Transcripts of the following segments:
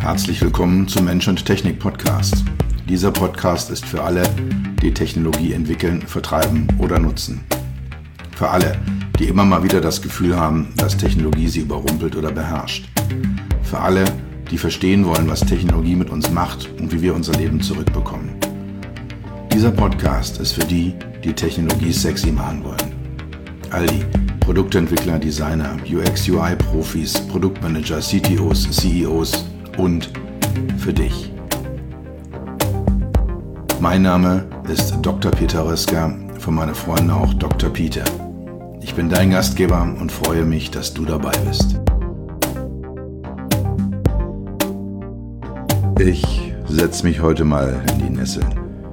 Herzlich willkommen zum Mensch und Technik Podcast. Dieser Podcast ist für alle, die Technologie entwickeln, vertreiben oder nutzen. Für alle, die immer mal wieder das Gefühl haben, dass Technologie sie überrumpelt oder beherrscht. Für alle, die verstehen wollen, was Technologie mit uns macht und wie wir unser Leben zurückbekommen. Dieser Podcast ist für die, die Technologie sexy machen wollen. All die Produktentwickler, Designer, UX-UI-Profis, Produktmanager, CTOs, CEOs und für dich. Mein Name ist Dr. Peter Röska, für meine Freunde auch Dr. Peter. Ich bin dein Gastgeber und freue mich, dass du dabei bist. Ich setze mich heute mal in die Nesseln.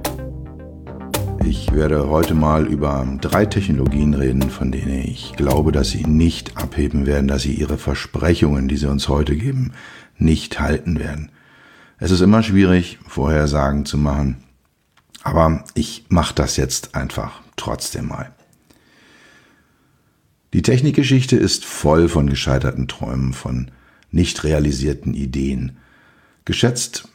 Ich werde heute mal über 3 Technologien reden, von denen ich glaube, dass sie nicht abheben werden, dass sie ihre Versprechungen, die sie uns heute geben, nicht halten werden. Es ist immer schwierig, Vorhersagen zu machen, aber ich mache das jetzt einfach trotzdem mal. Die Technikgeschichte ist voll von gescheiterten Träumen, von nicht realisierten Ideen. Geschätzt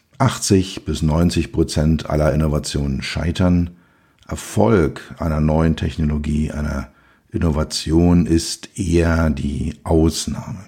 80-90% aller Innovationen scheitern. Erfolg einer neuen Technologie, einer Innovation ist eher die Ausnahme.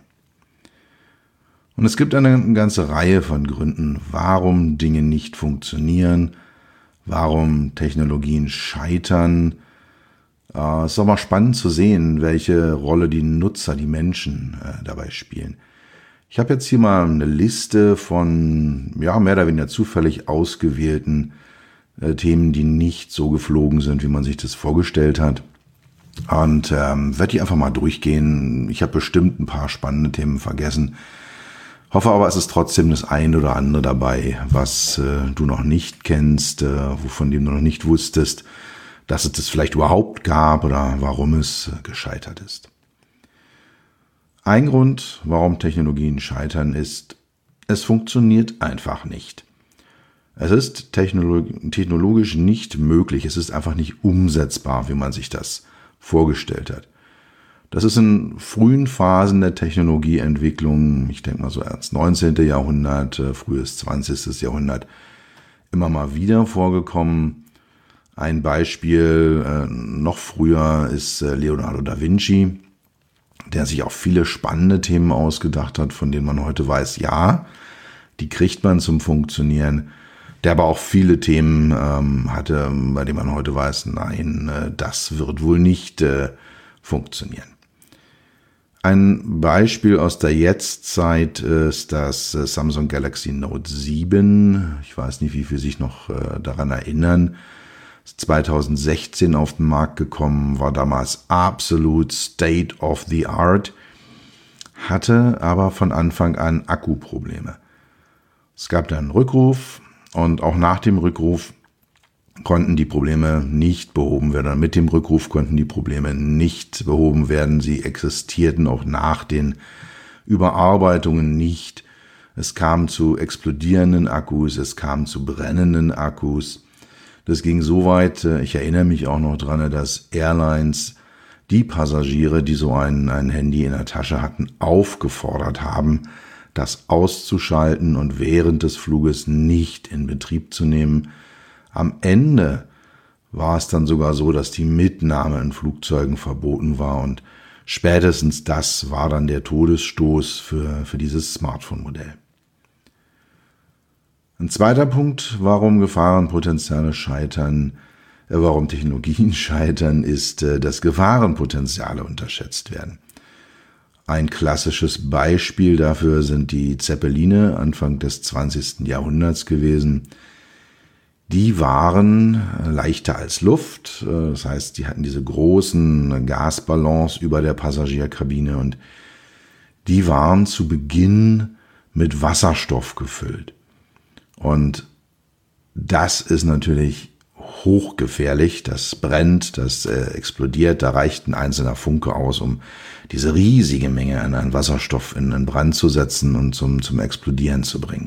Und es gibt eine ganze Reihe von Gründen, warum Dinge nicht funktionieren, warum Technologien scheitern. Es ist auch mal spannend zu sehen, welche Rolle die Nutzer, die Menschen dabei spielen. Ich habe jetzt hier mal eine Liste von mehr oder weniger zufällig ausgewählten Themen, die nicht so geflogen sind, wie man sich das vorgestellt hat. Und werde die einfach mal durchgehen. Ich habe bestimmt ein paar spannende Themen vergessen. Hoffe aber, es ist trotzdem das eine oder andere dabei, was du noch nicht kennst, wovon du noch nicht wusstest, dass es das vielleicht überhaupt gab oder warum es gescheitert ist. Ein Grund, warum Technologien scheitern, ist, es funktioniert einfach nicht. Es ist technologisch nicht möglich, es ist einfach nicht umsetzbar, wie man sich das vorgestellt hat. Das ist in frühen Phasen der Technologieentwicklung, ich denke mal so erst 19. Jahrhundert, frühes 20. Jahrhundert, immer mal wieder vorgekommen. Ein Beispiel noch früher ist Leonardo da Vinci, der sich auch viele spannende Themen ausgedacht hat, von denen man heute weiß, ja, die kriegt man zum Funktionieren, der aber auch viele Themen hatte, bei denen man heute weiß, nein, das wird wohl nicht funktionieren. Ein Beispiel aus der Jetztzeit ist das Samsung Galaxy Note 7. Ich weiß nicht, wie viele sich noch daran erinnern. Ist 2016 auf den Markt gekommen, war damals absolut State of the Art, hatte aber von Anfang an Akkuprobleme. Es gab dann einen Rückruf und auch nach dem Rückruf konnten die Probleme nicht behoben werden. Mit dem Rückruf konnten die Probleme nicht behoben werden. Sie existierten auch nach den Überarbeitungen nicht. Es kam zu explodierenden Akkus, es kam zu brennenden Akkus. Das ging so weit, ich erinnere mich auch noch dran, dass Airlines die Passagiere, die so ein Handy in der Tasche hatten, aufgefordert haben, das auszuschalten und während des Fluges nicht in Betrieb zu nehmen. Am Ende war es dann sogar so, dass die Mitnahme in Flugzeugen verboten war und spätestens das war dann der Todesstoß für dieses Smartphone-Modell. Ein zweiter Punkt, warum Gefahrenpotenziale scheitern, warum Technologien scheitern, ist, dass Gefahrenpotenziale unterschätzt werden. Ein klassisches Beispiel dafür sind die Zeppeline Anfang des 20. Jahrhunderts gewesen. Die waren leichter als Luft, das heißt, die hatten diese großen Gasballons über der Passagierkabine und die waren zu Beginn mit Wasserstoff gefüllt. Und das ist natürlich hochgefährlich, das brennt, das explodiert, da reicht ein einzelner Funke aus, um diese riesige Menge an Wasserstoff in den Brand zu setzen und zum Explodieren zu bringen.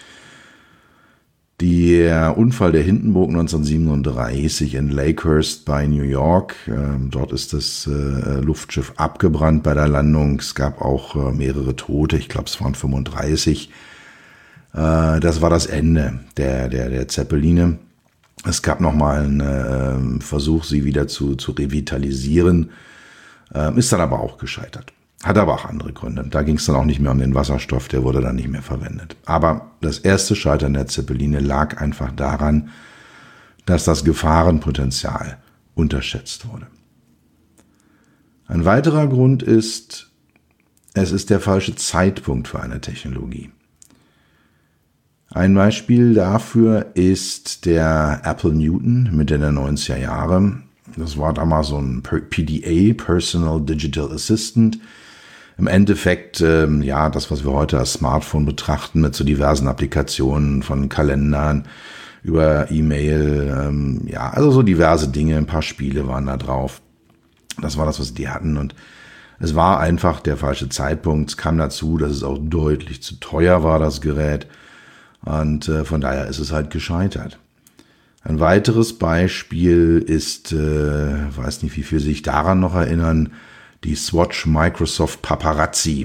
Der Unfall der Hindenburg 1937 in Lakehurst bei New York, dort ist das Luftschiff abgebrannt bei der Landung. Es gab auch mehrere Tote, ich glaube es waren 35. Das war das Ende der Zeppeline. Es gab nochmal einen Versuch, sie wieder zu revitalisieren, ist dann aber auch gescheitert. Hat aber auch andere Gründe. Da ging es dann auch nicht mehr um den Wasserstoff, der wurde dann nicht mehr verwendet. Aber das erste Scheitern der Zeppeline lag einfach daran, dass das Gefahrenpotenzial unterschätzt wurde. Ein weiterer Grund ist, es ist der falsche Zeitpunkt für eine Technologie. Ein Beispiel dafür ist der Apple Newton Mitte der 90er Jahre. Das war damals so ein PDA, Personal Digital Assistant. Im Endeffekt, das, was wir heute als Smartphone betrachten, mit so diversen Applikationen von Kalendern über E-Mail, also so diverse Dinge, ein paar Spiele waren da drauf. Das war das, was die hatten, und es war einfach der falsche Zeitpunkt. Es kam dazu, dass es auch deutlich zu teuer war, das Gerät, und von daher ist es halt gescheitert. Ein weiteres Beispiel ist, weiß nicht, wie viel sich daran noch erinnern, die Swatch Microsoft Paparazzi.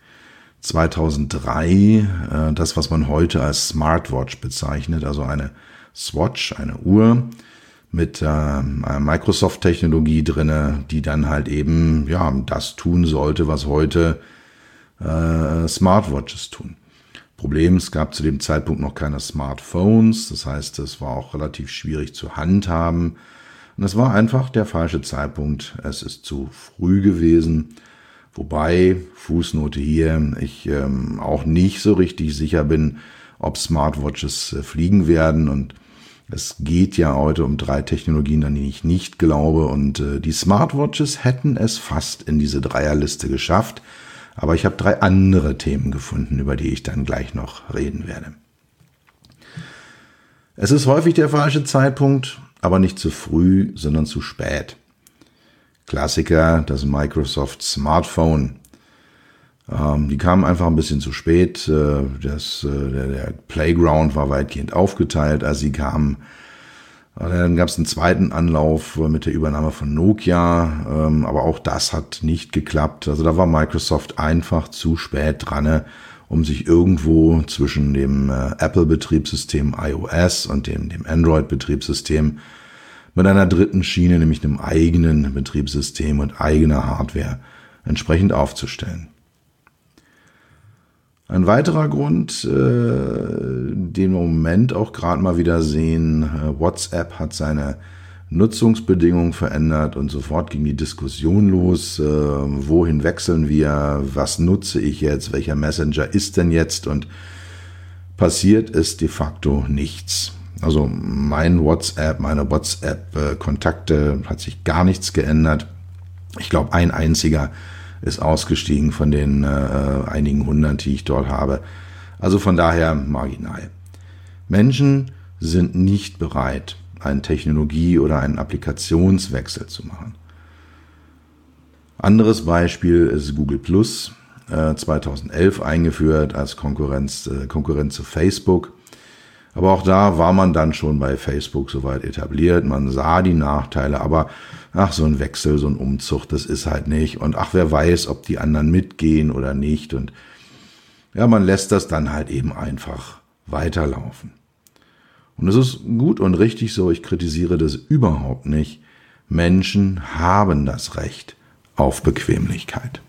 2003, das, was man heute als Smartwatch bezeichnet, also eine Swatch, eine Uhr mit einer Microsoft-Technologie drinne, die dann halt eben das tun sollte, was heute Smartwatches tun. Problem, es gab zu dem Zeitpunkt noch keine Smartphones, das heißt, es war auch relativ schwierig zu handhaben. Und es war einfach der falsche Zeitpunkt, es ist zu früh gewesen. Wobei, Fußnote hier, ich auch nicht so richtig sicher bin, ob Smartwatches fliegen werden. Und es geht ja heute um 3 Technologien, an die ich nicht glaube. Und die Smartwatches hätten es fast in diese Dreierliste geschafft. Aber ich habe 3 andere Themen gefunden, über die ich dann gleich noch reden werde. Es ist häufig der falsche Zeitpunkt, aber nicht zu früh, sondern zu spät. Klassiker, das Microsoft Smartphone. Die kamen einfach ein bisschen zu spät. Der Playground war weitgehend aufgeteilt, als sie kamen. Dann gab es einen zweiten Anlauf mit der Übernahme von Nokia, aber auch das hat nicht geklappt. Also da war Microsoft einfach zu spät dran, um sich irgendwo zwischen dem Apple-Betriebssystem iOS und dem Android-Betriebssystem mit einer dritten Schiene, nämlich einem eigenen Betriebssystem und eigener Hardware, entsprechend aufzustellen. Ein weiterer Grund, den wir im Moment auch gerade mal wieder sehen, WhatsApp hat seine Nutzungsbedingungen verändert und sofort ging die Diskussion los, wohin wechseln wir, was nutze ich jetzt, welcher Messenger ist denn jetzt, und passiert ist de facto nichts. Also meine WhatsApp-Kontakte hat sich gar nichts geändert. Ich glaube, ein einziger ist ausgestiegen von den einigen 100, die ich dort habe. Also von daher marginal. Menschen sind nicht bereit, einen Technologie- oder einen Applikationswechsel zu machen. Anderes Beispiel ist Google Plus, 2011 eingeführt als Konkurrenz zu Facebook. Aber auch da war man dann schon bei Facebook soweit etabliert. Man sah die Nachteile, aber so ein Wechsel, so ein Umzug, das ist halt nicht. Und wer weiß, ob die anderen mitgehen oder nicht. Und man lässt das dann halt eben einfach weiterlaufen. Und es ist gut und richtig so, ich kritisiere das überhaupt nicht. Menschen haben das Recht auf Bequemlichkeit.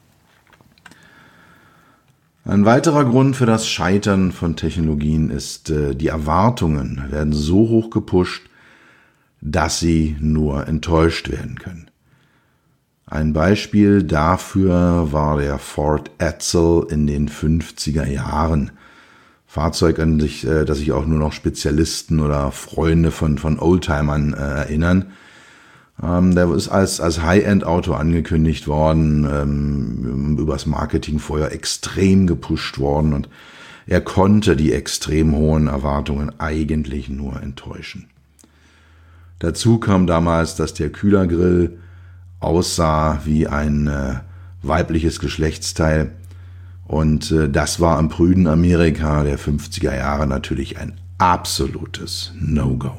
Ein weiterer Grund für das Scheitern von Technologien ist, die Erwartungen werden so hoch gepusht, dass sie nur enttäuscht werden können. Ein Beispiel dafür war der Ford Edsel in den 50er Jahren. Fahrzeug, an das sich auch nur noch Spezialisten oder Freunde von Oldtimern erinnern. Der ist als High-End-Auto angekündigt worden, übers Marketing vorher extrem gepusht worden, und er konnte die extrem hohen Erwartungen eigentlich nur enttäuschen. Dazu kam damals, dass der Kühlergrill aussah wie ein weibliches Geschlechtsteil, und das war im prüden Amerika der 50er Jahre natürlich ein absolutes No-Go.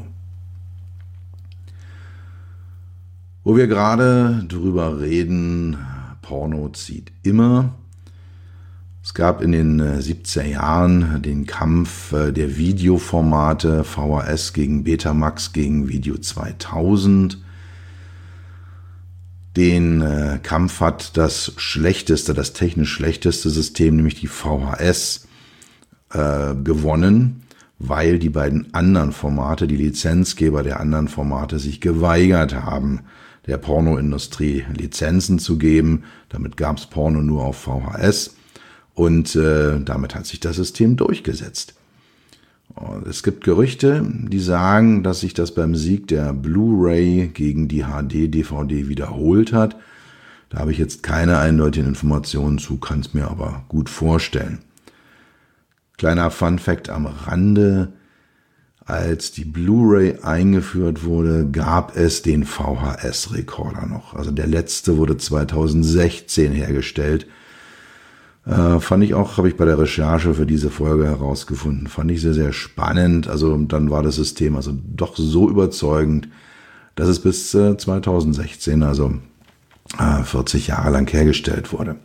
Wo wir gerade drüber reden, Porno zieht immer. Es Es gab in den 70er Jahren den Kampf der Videoformate VHS gegen Betamax gegen Video 2000. Den Kampf hat das technisch schlechteste System, nämlich die VHS, gewonnen, weil die beiden anderen Formate, die Lizenzgeber der anderen Formate, sich geweigert haben, der Pornoindustrie Lizenzen zu geben. Damit gab es Porno nur auf VHS und damit hat sich das System durchgesetzt. Und es gibt Gerüchte, die sagen, dass sich das beim Sieg der Blu-ray gegen die HD-DVD wiederholt hat. Da habe ich jetzt keine eindeutigen Informationen zu, kann es mir aber gut vorstellen. Kleiner Fun-Fact am Rande: Als die Blu-ray eingeführt wurde, gab es den VHS-Rekorder noch. Also der letzte wurde 2016 hergestellt. Habe ich bei der Recherche für diese Folge herausgefunden. Fand ich sehr, sehr spannend. Also dann war das System also doch so überzeugend, dass es bis 2016, also 40 Jahre lang hergestellt wurde.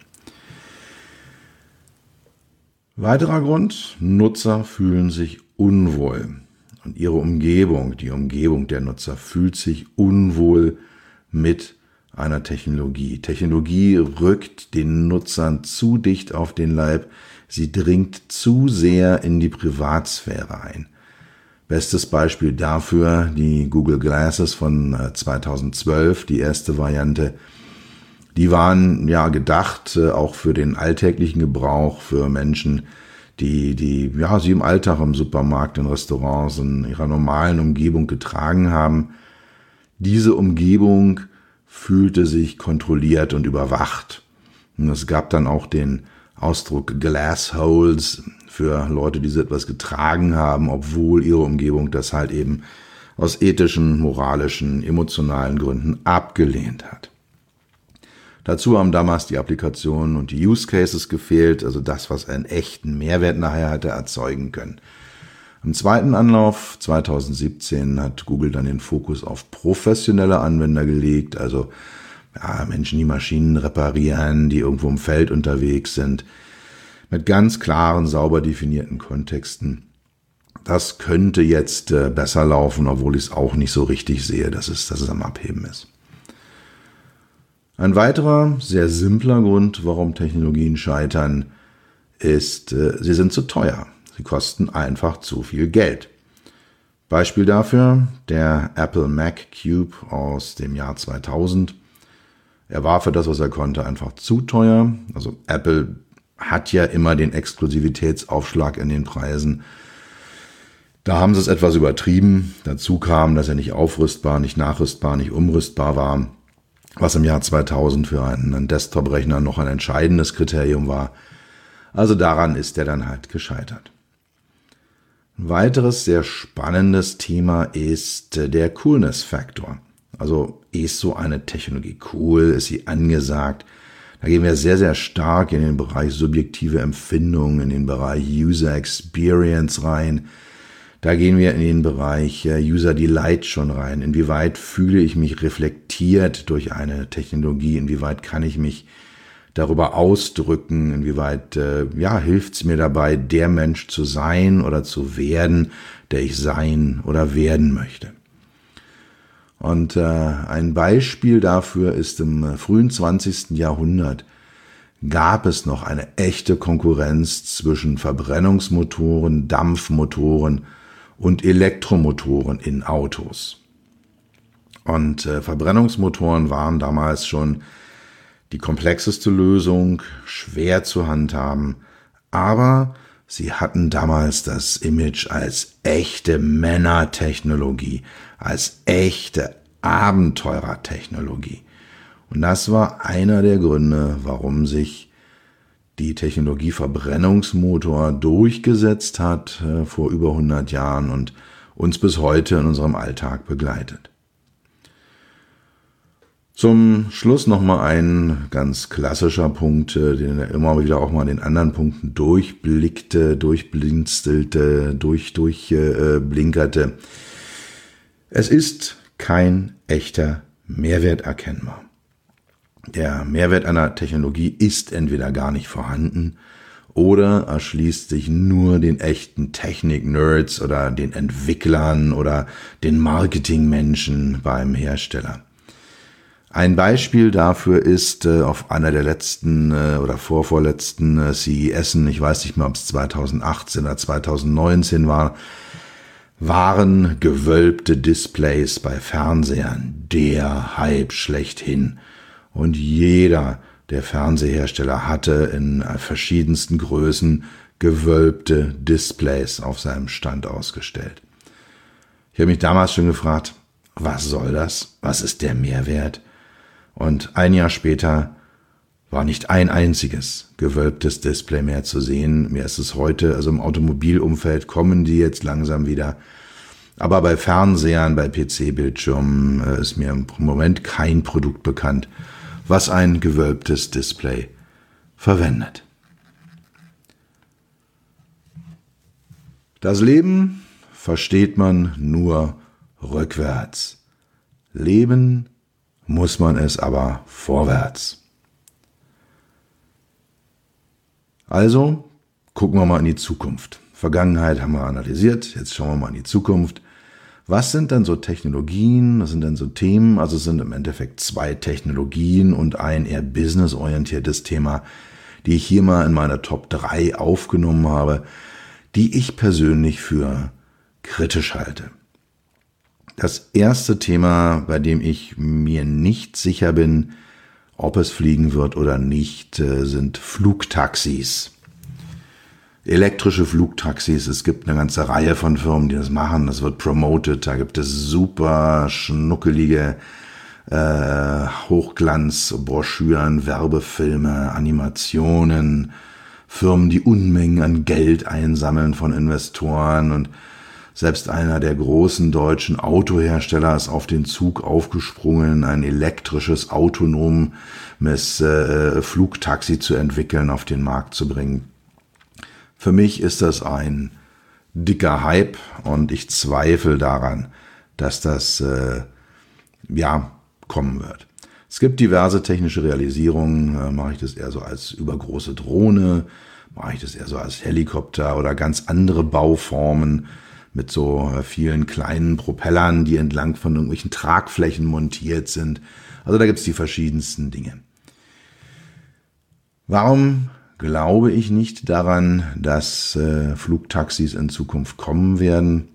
Weiterer Grund: Nutzer fühlen sich unwohl. Und ihre Umgebung, die Umgebung der Nutzer, fühlt sich unwohl mit einer Technologie. Technologie rückt den Nutzern zu dicht auf den Leib. Sie dringt zu sehr in die Privatsphäre ein. Bestes Beispiel dafür die Google Glasses von 2012, die erste Variante. Die waren ja gedacht auch für den alltäglichen Gebrauch, für Menschen, die sie im Alltag, im Supermarkt, in Restaurants, in ihrer normalen Umgebung getragen haben. Diese Umgebung fühlte sich kontrolliert und überwacht. Und es gab dann auch den Ausdruck Glassholes für Leute, die so etwas getragen haben, obwohl ihre Umgebung das halt eben aus ethischen, moralischen, emotionalen Gründen abgelehnt hat. Dazu haben damals die Applikationen und die Use Cases gefehlt, also das, was einen echten Mehrwert nachher hätte erzeugen können. Im zweiten Anlauf, 2017, hat Google dann den Fokus auf professionelle Anwender gelegt, also Menschen, die Maschinen reparieren, die irgendwo im Feld unterwegs sind, mit ganz klaren, sauber definierten Kontexten. Das könnte jetzt besser laufen, obwohl ich es auch nicht so richtig sehe, dass es am Abheben ist. Ein weiterer, sehr simpler Grund, warum Technologien scheitern, ist, sie sind zu teuer. Sie kosten einfach zu viel Geld. Beispiel dafür der Apple Mac Cube aus dem Jahr 2000. Er war für das, was er konnte, einfach zu teuer. Also Apple hat ja immer den Exklusivitätsaufschlag in den Preisen. Da haben sie es etwas übertrieben. Dazu kam, dass er nicht aufrüstbar, nicht nachrüstbar, nicht umrüstbar war, was im Jahr 2000 für einen Desktop-Rechner noch ein entscheidendes Kriterium war. Also daran ist er dann halt gescheitert. Ein weiteres sehr spannendes Thema ist der Coolness-Faktor. Also ist so eine Technologie cool, ist sie angesagt? Da gehen wir sehr, sehr stark in den Bereich subjektive Empfindung, in den Bereich User Experience rein. Da gehen wir in den Bereich User Delight schon rein. Inwieweit fühle ich mich reflektiert durch eine Technologie? Inwieweit kann ich mich darüber ausdrücken? Inwieweit hilft es mir dabei, der Mensch zu sein oder zu werden, der ich sein oder werden möchte? Und ein Beispiel dafür ist: im frühen 20. Jahrhundert gab es noch eine echte Konkurrenz zwischen Verbrennungsmotoren, Dampfmotoren und Elektromotoren in Autos. Und Verbrennungsmotoren waren damals schon die komplexeste Lösung, schwer zu handhaben, aber sie hatten damals das Image als echte Männertechnologie, als echte Abenteurertechnologie. Und das war einer der Gründe, warum sich die Technologie Verbrennungsmotor durchgesetzt hat vor über 100 Jahren und uns bis heute in unserem Alltag begleitet. Zum Schluss nochmal ein ganz klassischer Punkt, den er immer wieder auch mal in den anderen Punkten durchblinzelte, durchblinkerte. Es ist kein echter Mehrwert erkennbar. Der Mehrwert einer Technologie ist entweder gar nicht vorhanden oder erschließt sich nur den echten Technik-Nerds oder den Entwicklern oder den Marketingmenschen beim Hersteller? Ein Beispiel dafür ist auf einer der letzten oder vorvorletzten CESen, ich weiß nicht mehr, ob es 2018 oder 2019 war, waren gewölbte Displays bei Fernsehern der Hype schlechthin. Und jeder der Fernsehersteller hatte in verschiedensten Größen gewölbte Displays auf seinem Stand ausgestellt. Ich habe mich damals schon gefragt, was soll das? Was ist der Mehrwert? Und ein Jahr später war nicht ein einziges gewölbtes Display mehr zu sehen. Mir ist es heute, also im Automobilumfeld kommen die jetzt langsam wieder. Aber bei Fernsehern, bei PC-Bildschirmen ist mir im Moment kein Produkt bekannt, was ein gewölbtes Display verwendet. Das Leben versteht man nur rückwärts. Leben muss man es aber vorwärts. Also gucken wir mal in die Zukunft. Vergangenheit haben wir analysiert, jetzt schauen wir mal in die Zukunft. Was sind denn so Technologien, was sind denn so Themen? Also es sind im Endeffekt 2 Technologien und ein eher businessorientiertes Thema, die ich hier mal in meiner Top 3 aufgenommen habe, die ich persönlich für kritisch halte. Das erste Thema, bei dem ich mir nicht sicher bin, ob es fliegen wird oder nicht, sind Flugtaxis. Elektrische Flugtaxis, es gibt eine ganze Reihe von Firmen, die das machen, das wird promoted, da gibt es super schnuckelige Hochglanzbroschüren, Werbefilme, Animationen, Firmen, die Unmengen an Geld einsammeln von Investoren und selbst einer der großen deutschen Autohersteller ist auf den Zug aufgesprungen, ein elektrisches, autonomes Flugtaxi zu entwickeln, auf den Markt zu bringen. Für mich ist das ein dicker Hype und ich zweifle daran, dass das kommen wird. Es gibt diverse technische Realisierungen. Mache ich das eher so als übergroße Drohne, mache ich das eher so als Helikopter oder ganz andere Bauformen mit so vielen kleinen Propellern, die entlang von irgendwelchen Tragflächen montiert sind. Also da gibt es die verschiedensten Dinge. Warum glaube ich nicht daran, dass Flugtaxis in Zukunft kommen werden?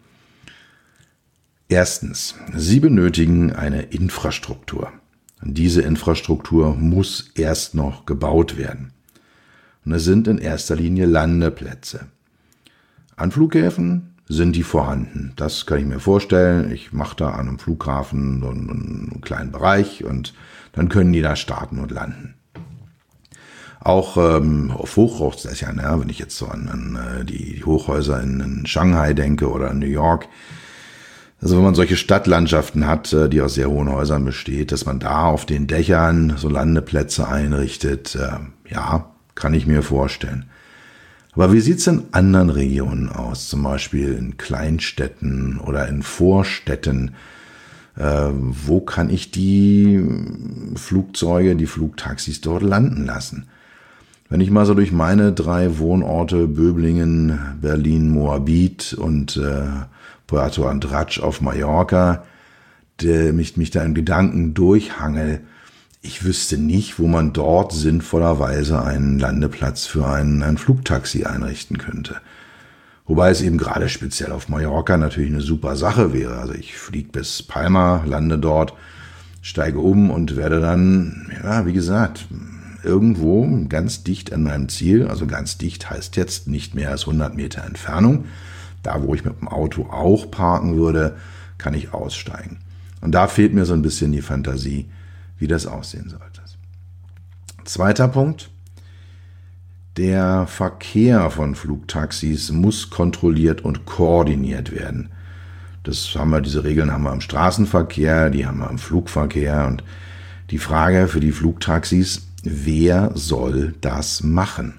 Erstens, sie benötigen eine Infrastruktur. Und diese Infrastruktur muss erst noch gebaut werden. Und es sind in erster Linie Landeplätze. An Flughäfen sind die vorhanden. Das kann ich mir vorstellen. Ich mache da an einem Flughafen so einen kleinen Bereich und dann können die da starten und landen. Auch auf Hochhausdächern, wenn ich jetzt so an die Hochhäuser in Shanghai denke oder in New York. Also wenn man solche Stadtlandschaften hat, die aus sehr hohen Häusern besteht, dass man da auf den Dächern so Landeplätze einrichtet, kann ich mir vorstellen. Aber wie sieht's in anderen Regionen aus, zum Beispiel in Kleinstädten oder in Vorstädten? Wo kann ich die Flugzeuge, die Flugtaxis dort landen lassen? Wenn ich mal so durch meine 3 Wohnorte Böblingen, Berlin, Moabit und Puerto Andratx auf Mallorca mich da in Gedanken durchhangel, ich wüsste nicht, wo man dort sinnvollerweise einen Landeplatz für ein Flugtaxi einrichten könnte. Wobei es eben gerade speziell auf Mallorca natürlich eine super Sache wäre. Also ich fliege bis Palma, lande dort, steige um und werde dann, wie gesagt, irgendwo ganz dicht an meinem Ziel, also ganz dicht heißt jetzt nicht mehr als 100 Meter Entfernung, da wo ich mit dem Auto auch parken würde, kann ich aussteigen. Und da fehlt mir so ein bisschen die Fantasie, wie das aussehen sollte. Zweiter Punkt. Der Verkehr von Flugtaxis muss kontrolliert und koordiniert werden. Diese Regeln haben wir im Straßenverkehr, die haben wir im Flugverkehr und die Frage für die Flugtaxis, wer soll das machen?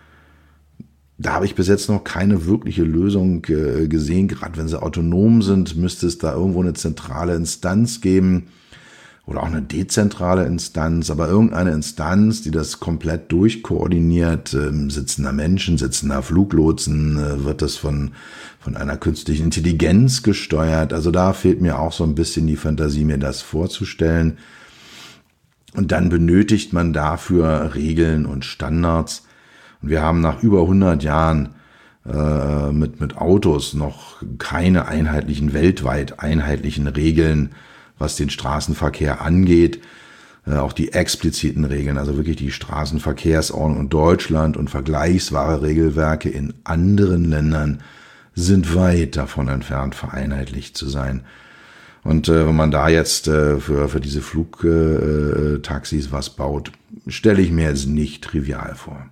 Da habe ich bis jetzt noch keine wirkliche Lösung gesehen. Gerade wenn sie autonom sind, müsste es da irgendwo eine zentrale Instanz geben, oder auch eine dezentrale Instanz, aber irgendeine Instanz, die das komplett durchkoordiniert, sitzender Menschen, sitzender Fluglotsen, wird das von einer künstlichen Intelligenz gesteuert. Also da fehlt mir auch so ein bisschen die Fantasie, mir das vorzustellen. Und dann benötigt man dafür Regeln und Standards. Und wir haben nach über 100 Jahren mit Autos noch keine weltweit einheitlichen Regeln, was den Straßenverkehr angeht. Auch die expliziten Regeln, also wirklich die Straßenverkehrsordnung in Deutschland und vergleichbare Regelwerke in anderen Ländern sind weit davon entfernt, vereinheitlicht zu sein. Und wenn man da jetzt für diese Flugtaxis was baut, stelle ich mir jetzt nicht trivial vor.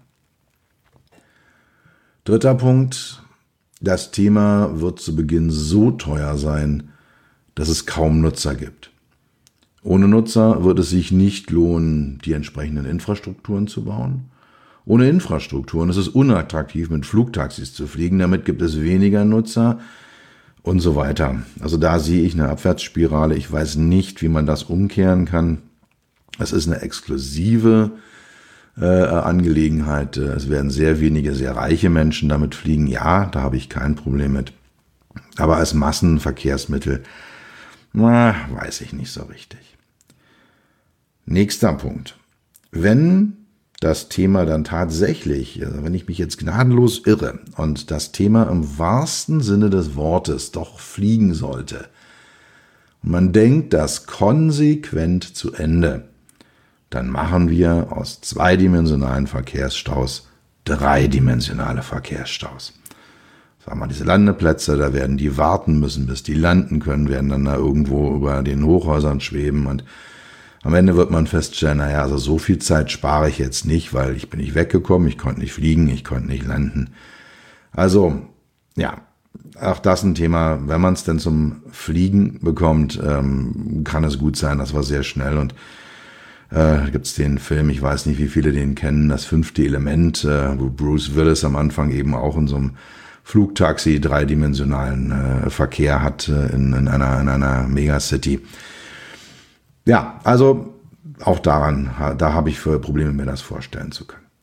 Dritter Punkt, das Thema wird zu Beginn so teuer sein, dass es kaum Nutzer gibt. Ohne Nutzer wird es sich nicht lohnen, die entsprechenden Infrastrukturen zu bauen. Ohne Infrastrukturen ist es unattraktiv, mit Flugtaxis zu fliegen. Damit gibt es weniger Nutzer und so weiter. Also da sehe ich eine Abwärtsspirale. Ich weiß nicht, wie man das umkehren kann. Es ist eine exklusive Angelegenheit. Es werden sehr wenige, sehr reiche Menschen damit fliegen. Ja, da habe ich kein Problem mit. Aber als Massenverkehrsmittel, weiß ich nicht so richtig. Nächster Punkt. Wenn das Thema dann tatsächlich, also wenn ich mich jetzt gnadenlos irre und das Thema im wahrsten Sinne des Wortes doch fliegen sollte und man denkt das konsequent zu Ende, dann machen wir aus zweidimensionalen Verkehrsstaus dreidimensionale Verkehrsstaus. Sagen wir diese Landeplätze, da werden die warten müssen, bis die landen können, werden dann da irgendwo über den Hochhäusern schweben und am Ende wird man feststellen, also so viel Zeit spare ich jetzt nicht, weil ich bin nicht weggekommen, ich konnte nicht fliegen, ich konnte nicht landen. Also, ja, auch das ein Thema, wenn man es denn zum Fliegen bekommt, kann es gut sein, das war sehr schnell und gibt es den Film, ich weiß nicht, wie viele den kennen, das 5. Element, wo Bruce Willis am Anfang eben auch in so einem Flugtaxi dreidimensionalen Verkehr hat in einer Megacity. Ja, also auch da habe ich Probleme, mir das vorstellen zu können.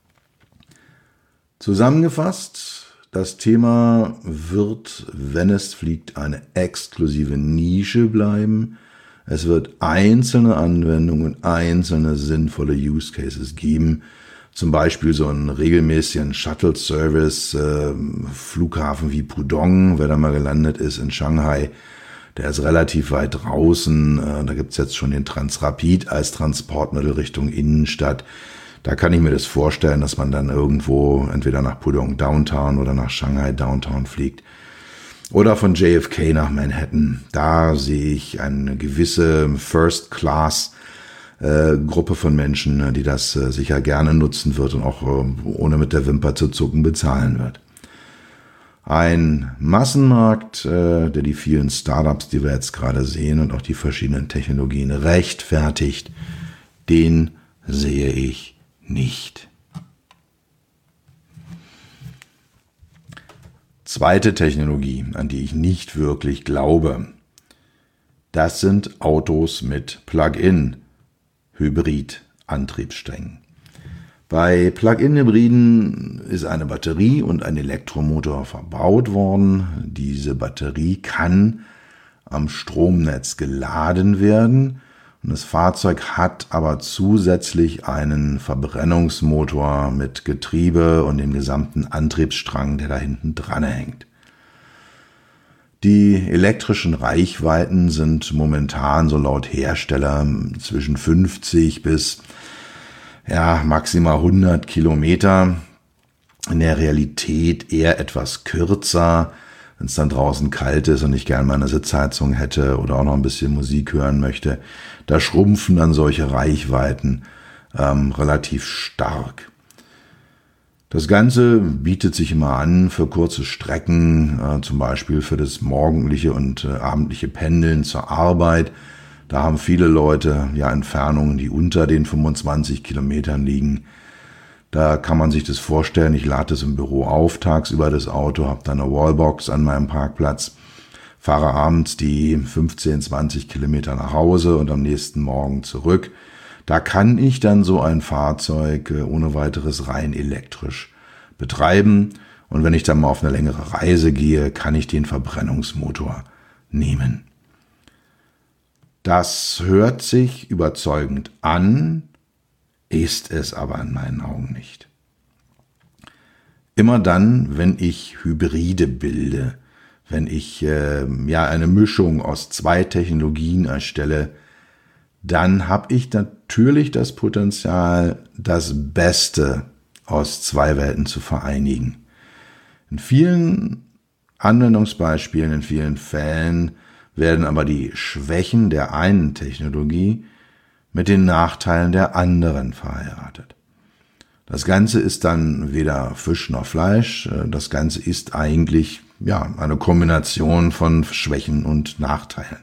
Zusammengefasst, das Thema wird, wenn es fliegt, eine exklusive Nische bleiben. Es wird einzelne Anwendungen und einzelne sinnvolle Use Cases geben. Zum Beispiel so einen regelmäßigen Shuttle-Service, Flughafen wie Pudong, wer da mal gelandet ist in Shanghai, der ist relativ weit draußen. Da gibt's jetzt schon den Transrapid als Transportmittel Richtung Innenstadt. Da kann ich mir das vorstellen, dass man dann irgendwo entweder nach Pudong Downtown oder nach Shanghai Downtown fliegt. Oder von JFK nach Manhattan. Da sehe ich eine gewisse First-Class-Gruppe von Menschen, die das sicher gerne nutzen wird und auch ohne mit der Wimper zu zucken bezahlen wird. Ein Massenmarkt, der die vielen Startups, die wir jetzt gerade sehen und auch die verschiedenen Technologien rechtfertigt, den sehe ich nicht. Zweite Technologie, an die ich nicht wirklich glaube, das sind Autos mit Plug-in-Hybrid-Antriebssträngen. Bei Plug-in-Hybriden ist eine Batterie und ein Elektromotor verbaut worden. Diese Batterie kann am Stromnetz geladen werden und das Fahrzeug hat aber zusätzlich einen Verbrennungsmotor mit Getriebe und dem gesamten Antriebsstrang, der da hinten dran hängt. Die elektrischen Reichweiten sind momentan so laut Hersteller zwischen 50 bis maximal 100 Kilometer. In der Realität eher etwas kürzer. Wenn es dann draußen kalt ist und ich gerne mal eine Sitzheizung hätte oder auch noch ein bisschen Musik hören möchte, da schrumpfen dann solche Reichweiten relativ stark. Das Ganze bietet sich immer an für kurze Strecken, zum Beispiel für das morgendliche und abendliche Pendeln zur Arbeit. Da haben viele Leute Entfernungen, die unter den 25 Kilometern liegen. Da kann man sich das vorstellen, ich lade es im Büro auf, tagsüber das Auto, habe dann eine Wallbox an meinem Parkplatz, fahre abends die 15, 20 Kilometer nach Hause und am nächsten Morgen zurück. Da kann ich dann so ein Fahrzeug ohne weiteres rein elektrisch betreiben. Und wenn ich dann mal auf eine längere Reise gehe, kann ich den Verbrennungsmotor nehmen. Das hört sich überzeugend an, ist es aber in meinen Augen nicht. Immer dann, wenn ich Hybride bilde, wenn ich eine Mischung aus zwei Technologien erstelle, dann habe ich natürlich das Potenzial, das Beste aus zwei Welten zu vereinigen. In vielen Anwendungsbeispielen, in vielen Fällen werden aber die Schwächen der einen Technologie mit den Nachteilen der anderen verheiratet. Das Ganze ist dann weder Fisch noch Fleisch, das Ganze ist eigentlich eine Kombination von Schwächen und Nachteilen.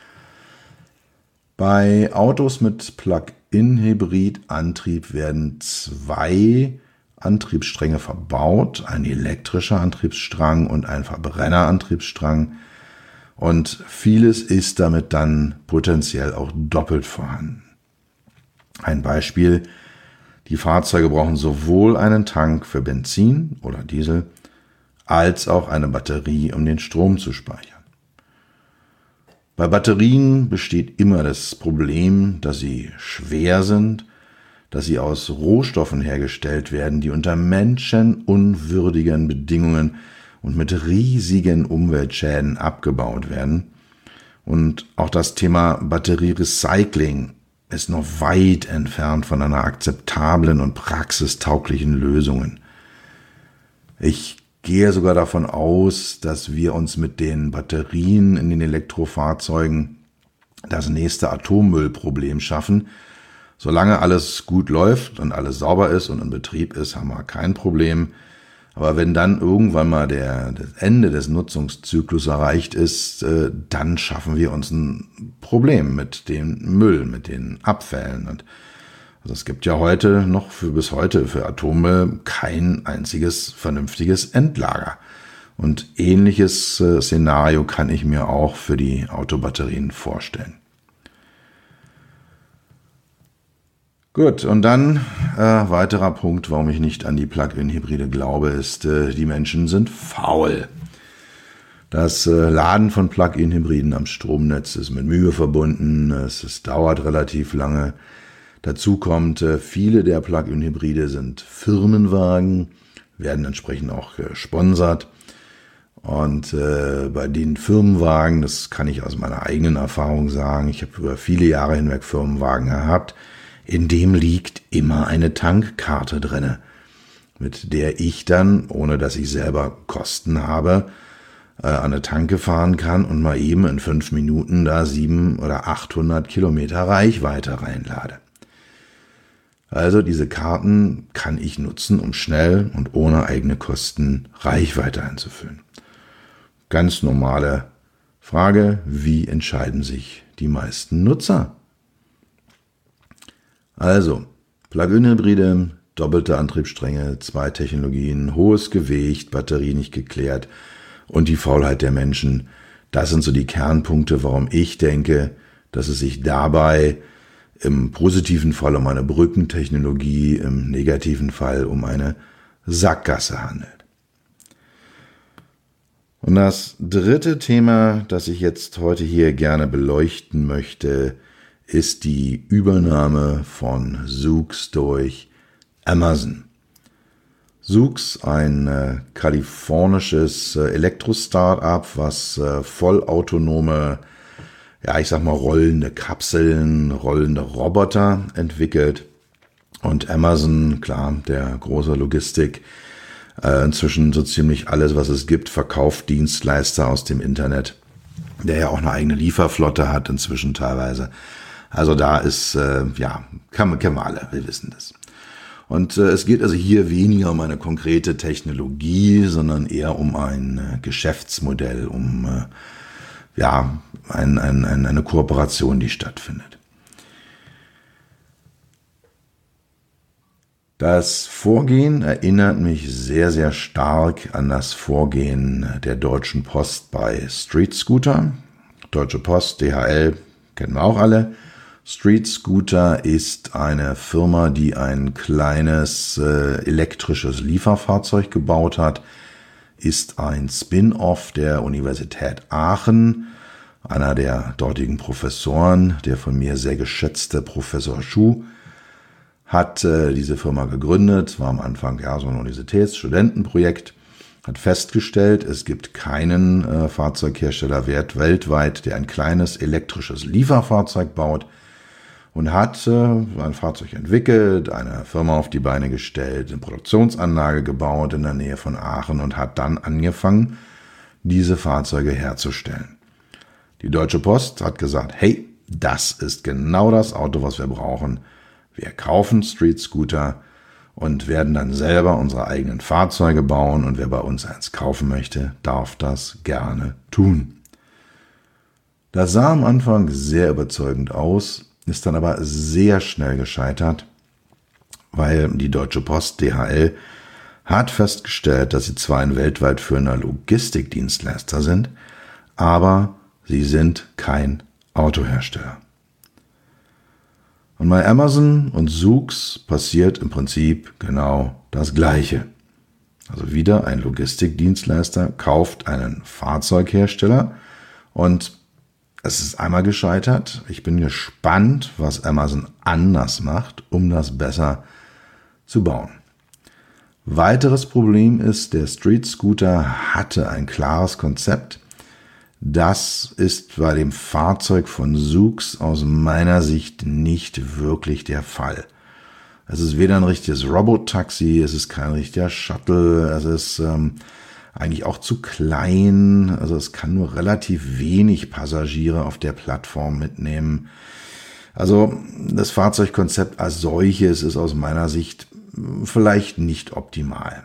Bei Autos mit Plug-in-Hybrid-Antrieb werden zwei Antriebsstränge verbaut, ein elektrischer Antriebsstrang und ein Verbrennerantriebsstrang. Und vieles ist damit dann potenziell auch doppelt vorhanden. Ein Beispiel: Die Fahrzeuge brauchen sowohl einen Tank für Benzin oder Diesel als auch eine Batterie, um den Strom zu speichern. Bei Batterien besteht immer das Problem, dass sie schwer sind, dass sie aus Rohstoffen hergestellt werden, die unter menschenunwürdigen Bedingungen und mit riesigen Umweltschäden abgebaut werden. Und auch das Thema Batterierecycling ist noch weit entfernt von einer akzeptablen und praxistauglichen Lösung. Ich gehe sogar davon aus, dass wir uns mit den Batterien in den Elektrofahrzeugen das nächste Atommüllproblem schaffen. Solange alles gut läuft und alles sauber ist und in Betrieb ist, haben wir kein Problem. Aber wenn dann irgendwann mal das Ende des Nutzungszyklus erreicht ist, dann schaffen wir uns ein Problem mit dem Müll, mit den Abfällen. Und also es gibt ja bis heute für Atommüll kein einziges vernünftiges Endlager. Und ähnliches Szenario kann ich mir auch für die Autobatterien vorstellen. Gut, und dann weiterer Punkt, warum ich nicht an die Plug-in-Hybride glaube, ist, die Menschen sind faul. Das Laden von Plug-in-Hybriden am Stromnetz ist mit Mühe verbunden, es dauert relativ lange. Dazu kommt, viele der Plug-in-Hybride sind Firmenwagen, werden entsprechend auch gesponsert. Und bei den Firmenwagen, das kann ich aus meiner eigenen Erfahrung sagen, ich habe über viele Jahre hinweg Firmenwagen gehabt, in dem liegt immer eine Tankkarte drinne, mit der ich dann, ohne dass ich selber Kosten habe, an eine Tanke fahren kann und mal eben in 5 Minuten da 700 oder 800 Kilometer Reichweite reinlade. Also diese Karten kann ich nutzen, um schnell und ohne eigene Kosten Reichweite einzufüllen. Ganz normale Frage: Wie entscheiden sich die meisten Nutzer? Also, Plug-in-Hybride, doppelte Antriebsstränge, 2 Technologien, hohes Gewicht, Batterie nicht geklärt und die Faulheit der Menschen. Das sind so die Kernpunkte, warum ich denke, dass es sich dabei im positiven Fall um eine Brückentechnologie, im negativen Fall um eine Sackgasse handelt. Und das dritte Thema, das ich jetzt heute hier gerne beleuchten möchte, ist die Übernahme von Zoox durch Amazon. Zoox, ein kalifornisches Elektro-Startup, was vollautonome, rollende Kapseln, rollende Roboter entwickelt. Und Amazon, klar, der große Logistik, inzwischen so ziemlich alles, was es gibt, verkauft Dienstleister aus dem Internet, der ja auch eine eigene Lieferflotte hat inzwischen teilweise. Also da ist, kennen wir alle, wir wissen das. Und es geht also hier weniger um eine konkrete Technologie, sondern eher um ein Geschäftsmodell, um eine Kooperation, die stattfindet. Das Vorgehen erinnert mich sehr, sehr stark an das Vorgehen der Deutschen Post bei Street Scooter. Deutsche Post, DHL, kennen wir auch alle. Street Scooter ist eine Firma, die ein kleines elektrisches Lieferfahrzeug gebaut hat, ist ein Spin-off der Universität Aachen. Einer der dortigen Professoren, der von mir sehr geschätzte Professor Schuh, hat diese Firma gegründet, war am Anfang so ein Universitätsstudentenprojekt, hat festgestellt, es gibt keinen Fahrzeughersteller weltweit, der ein kleines elektrisches Lieferfahrzeug baut, und hat ein Fahrzeug entwickelt, eine Firma auf die Beine gestellt, eine Produktionsanlage gebaut in der Nähe von Aachen und hat dann angefangen, diese Fahrzeuge herzustellen. Die Deutsche Post hat gesagt, hey, das ist genau das Auto, was wir brauchen. Wir kaufen Street Scooter und werden dann selber unsere eigenen Fahrzeuge bauen, und wer bei uns eins kaufen möchte, darf das gerne tun. Das sah am Anfang sehr überzeugend aus, ist dann aber sehr schnell gescheitert, weil die Deutsche Post DHL hat festgestellt, dass sie zwar ein weltweit führender Logistikdienstleister sind, aber sie sind kein Autohersteller. Und bei Amazon und Zoox passiert im Prinzip genau das Gleiche. Also wieder ein Logistikdienstleister kauft einen Fahrzeughersteller, und es ist einmal gescheitert. Ich bin gespannt, was Amazon anders macht, um das besser zu bauen. Weiteres Problem ist, der Street Scooter hatte ein klares Konzept. Das ist bei dem Fahrzeug von Zoox aus meiner Sicht nicht wirklich der Fall. Es ist weder ein richtiges Robotaxi, es ist kein richtiger Shuttle, es ist eigentlich auch zu klein, also es kann nur relativ wenig Passagiere auf der Plattform mitnehmen. Also das Fahrzeugkonzept als solches ist aus meiner Sicht vielleicht nicht optimal.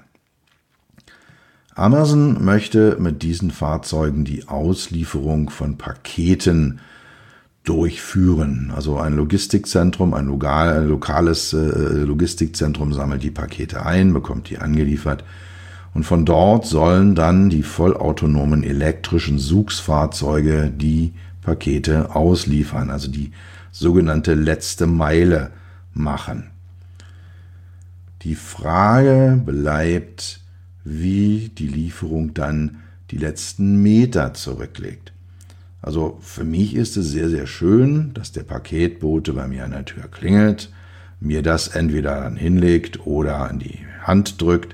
Amazon möchte mit diesen Fahrzeugen die Auslieferung von Paketen durchführen. Also ein Logistikzentrum, ein lokales Logistikzentrum sammelt die Pakete ein, bekommt die angeliefert. Und von dort sollen dann die vollautonomen elektrischen Zoox-Fahrzeuge die Pakete ausliefern, also die sogenannte letzte Meile machen. Die Frage bleibt, wie die Lieferung dann die letzten Meter zurücklegt. Also für mich ist es sehr, sehr schön, dass der Paketbote bei mir an der Tür klingelt, mir das entweder dann hinlegt oder in die Hand drückt.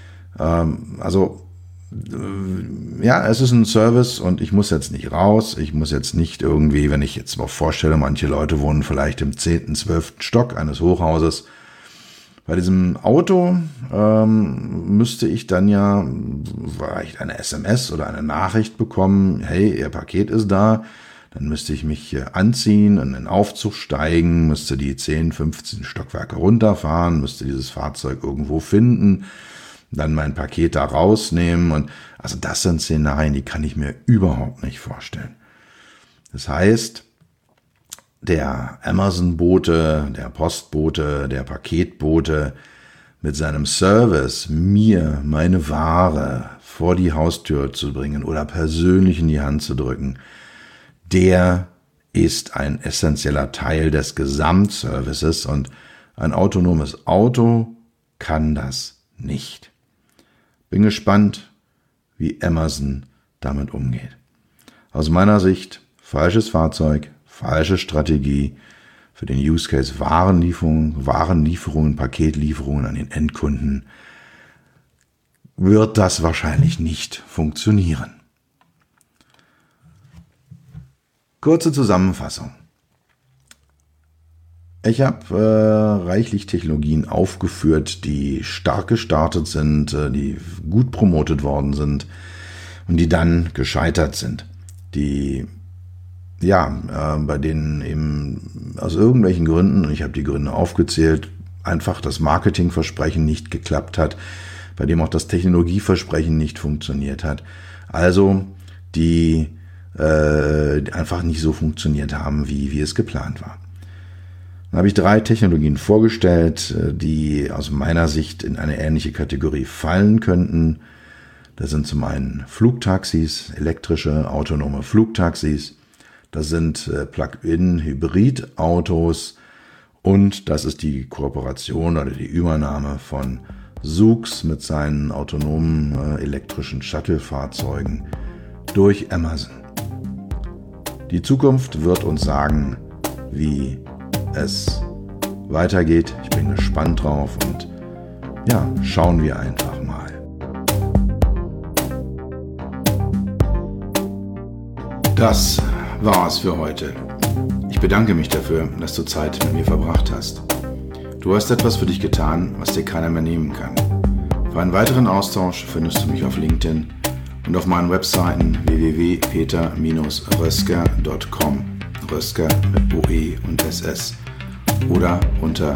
Es ist ein Service, und ich muss jetzt nicht raus, ich muss jetzt nicht irgendwie, wenn ich jetzt mal vorstelle, manche Leute wohnen vielleicht im 10., 12. Stock eines Hochhauses. Bei diesem Auto müsste ich dann ja vielleicht eine SMS oder eine Nachricht bekommen, hey, Ihr Paket ist da. Dann müsste ich mich anziehen, in den Aufzug steigen, müsste die 10, 15 Stockwerke runterfahren, müsste dieses Fahrzeug irgendwo finden, dann mein Paket da rausnehmen. Und also das sind Szenarien, die kann ich mir überhaupt nicht vorstellen. Das heißt, der Amazon-Bote, der Postbote, der Paketbote mit seinem Service, mir meine Ware vor die Haustür zu bringen oder persönlich in die Hand zu drücken, der ist ein essentieller Teil des Gesamtservices, und ein autonomes Auto kann das nicht. Bin gespannt, wie Amazon damit umgeht. Aus meiner Sicht falsches Fahrzeug, falsche Strategie für den Use Case Warenlieferungen, Paketlieferungen an den Endkunden wird das wahrscheinlich nicht funktionieren. Kurze Zusammenfassung. Ich habe reichlich Technologien aufgeführt, die stark gestartet sind, die gut promotet worden sind und die dann gescheitert sind. Bei denen eben aus irgendwelchen Gründen, und ich habe die Gründe aufgezählt, einfach das Marketingversprechen nicht geklappt hat, bei dem auch das Technologieversprechen nicht funktioniert hat. Also die einfach nicht so funktioniert haben, wie es geplant war. Da habe ich 3 Technologien vorgestellt, die aus meiner Sicht in eine ähnliche Kategorie fallen könnten. Das sind zum einen Flugtaxis, elektrische, autonome Flugtaxis. Das sind Plug-in-Hybrid-Autos. Und das ist die Kooperation oder die Übernahme von Zoox mit seinen autonomen elektrischen Shuttle-Fahrzeugen durch Amazon. Die Zukunft wird uns sagen, wie es weitergeht. Ich bin gespannt drauf und ja, schauen wir einfach mal. Das war's für heute. Ich bedanke mich dafür, dass du Zeit mit mir verbracht hast. Du hast etwas für dich getan, was dir keiner mehr nehmen kann. Für einen weiteren Austausch findest du mich auf LinkedIn und auf meinen Webseiten www.peter-rösker.com, Rösker mit OE und SS, oder unter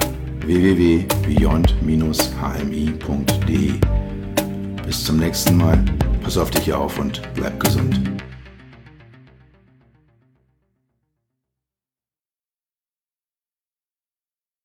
www.beyond-hmi.de. Bis zum nächsten Mal, pass auf dich auf und bleib gesund.